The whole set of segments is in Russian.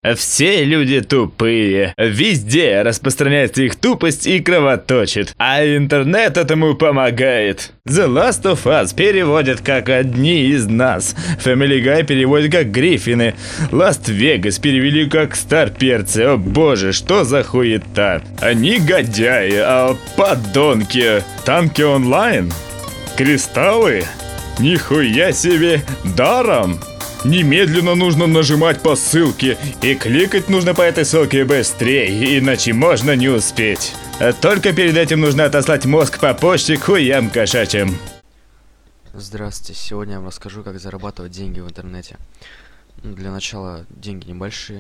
Все люди тупые. Везде распространяется их тупость и кровоточит. А интернет этому помогает. The Last of Us переводят как «одни из нас». Family Guy переводят как «Гриффины». Last Vegas перевели как «Старперцы». О боже, что за хуета. Они негодяи, подонки. Танки онлайн? Кристаллы? Нихуя себе. Даром? Немедленно нужно нажимать по ссылке. И кликать нужно по этой ссылке быстрее, иначе можно не успеть. Только перед этим нужно отослать мозг по почте к хуям кошачьим. Здравствуйте, сегодня я вам расскажу, как зарабатывать деньги в интернете. Для начала деньги небольшие.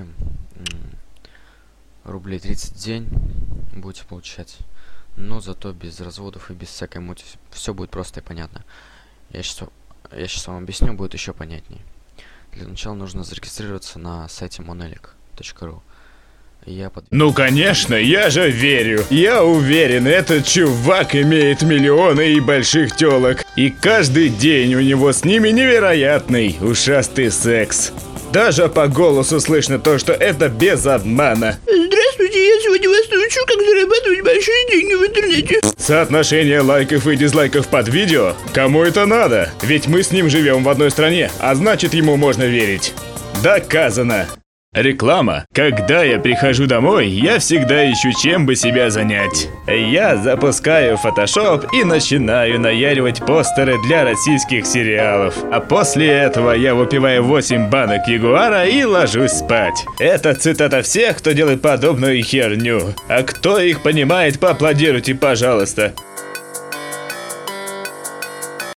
Рублей 30 в день будете получать. Но зато без разводов и без всякой мути. Все будет просто и понятно. Я сейчас вам объясню, будет еще понятнее. Для начала нужно зарегистрироваться на сайте monelic.ru. Ну конечно, я же верю. Я уверен, этот чувак имеет миллионы и больших телок. И каждый день у него с ними невероятный ушастый секс. Даже по голосу слышно то, что это без обмана. Здравствуйте, я сегодня вас научу, как зарабатывать большие деньги в интернете. Соотношение лайков и дизлайков под видео? Кому это надо? Ведь мы с ним живем в одной стране, а значит ему можно верить. Доказано. Реклама. Когда я прихожу домой, я всегда ищу, чем бы себя занять. Я запускаю Photoshop и начинаю наяривать постеры для российских сериалов. А после этого я выпиваю 8 банок Ягуара и ложусь спать. Это цитата всех, кто делает подобную херню. А кто их понимает, поаплодируйте, пожалуйста.